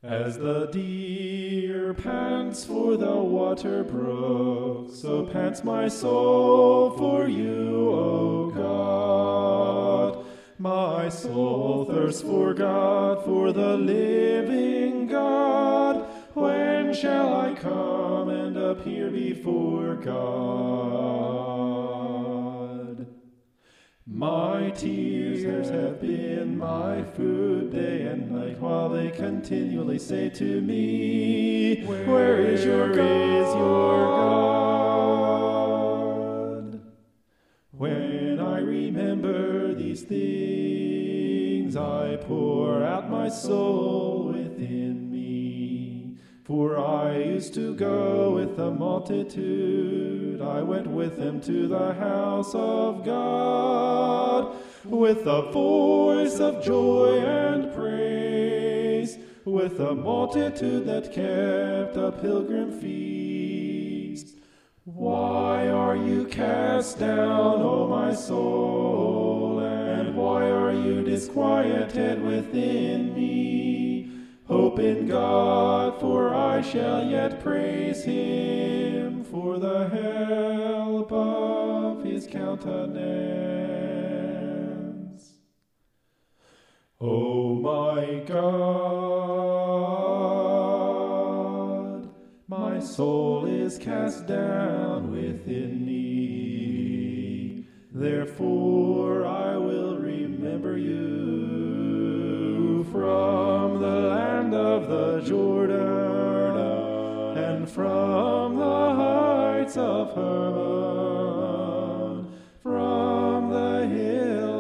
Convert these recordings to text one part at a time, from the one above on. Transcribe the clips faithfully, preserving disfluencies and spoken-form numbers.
As the deer pants for the water brook, so pants my soul for you, O God. My soul thirsts for God, for the living God. When shall I come and appear before God? My tears have been my food day and night, while they continually say to me, Where, Where is your God? Is your God? When I remember these things, I pour out my soul within me. For I used to go with the multitude, I went with them to the house of God, with a voice of joy and praise, with a multitude that kept a pilgrim feast. Why are you cast down, O my soul, and why are you disquieted within me? Hope in God, for I shall yet praise him for the help of his countenance. O my God, my soul is cast down within me. Therefore I will remember you from the land of the Jordan, and from the heights of Hermon, from the hill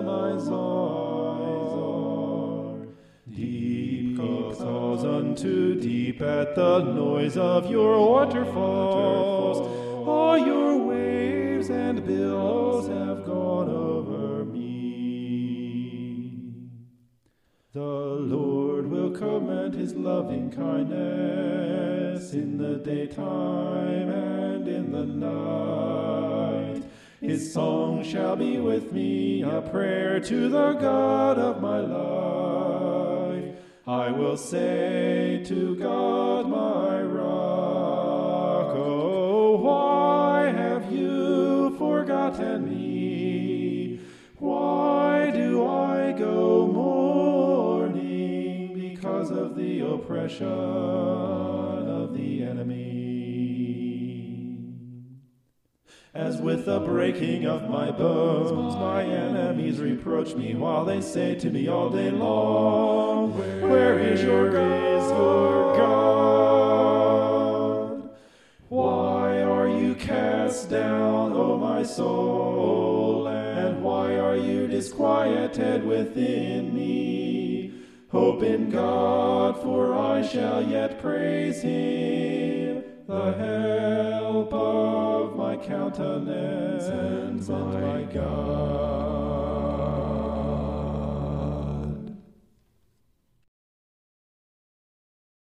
Mizar. Deep calls unto deep at the noise of your waterfalls. All your waves and billows have gone over me. The Lord will command his loving kindness in the daytime and in the night. His song shall be with me, a prayer to the God of my life. I will say to God, my rock, oh, why have you forgotten me? Why do I go mourning because of the oppression of the enemy? As with the breaking of my bones, my enemies reproach me, while they say to me all day long, Where, Where is your God? Is your God? Why are you cast down, O my soul, and why are you disquieted within me? Hope in God, for I shall yet praise him, the help of my countenance and my God.